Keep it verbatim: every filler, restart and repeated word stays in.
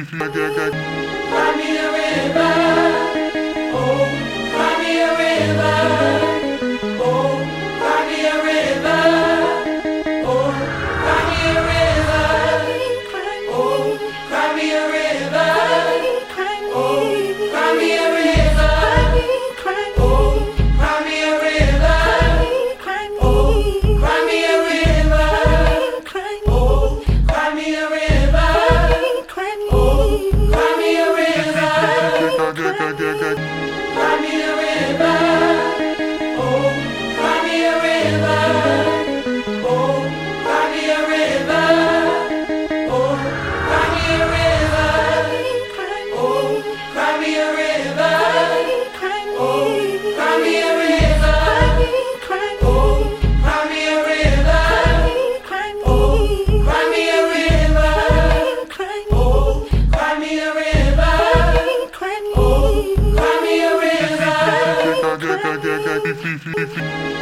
Cry me a river, oh, cry me a river, oh, cry me a river, oh, cry me a river, oh, cry me a river, oh, cry me a river, oh, cry me a river, oh, cry me a river, oh, cry me a river. Cry me a river, oh, cry me a river, oh, cry me a river, oh, cry me a river, oh, cry me a river, oh, cry me a river, oh, cry me a river, oh, cry me a river, oh, cry me a river. Cry me a river.